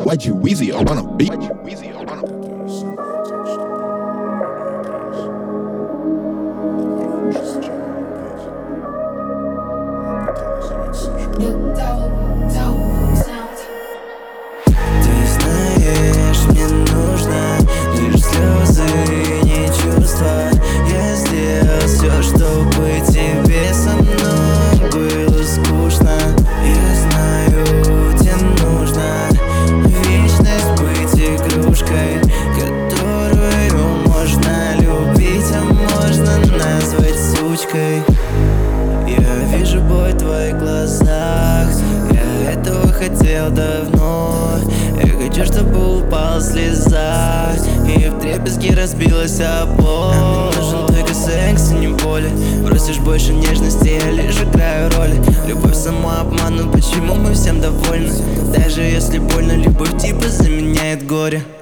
Why'd you Weezy on a beat? Ты знаешь, мне нужно лишь слезы, не чувства. Я сделал все, чтобы тебе со мной было скучно. Я знаю, тебе нужно вечность быть игрушкой, которую можно любить, а можно назвать сучкой. Я вижу боль в твоих глазах, я этого хотел давно. Я хочу, чтобы упал слеза и вдребезги разбилась о пол. А мне нужен только секс и не боли. Просишь больше нежности, я лишь играю роли. Любовь самообман, но почему мы всем довольны? Даже если больно, любовь типа заменяет горе.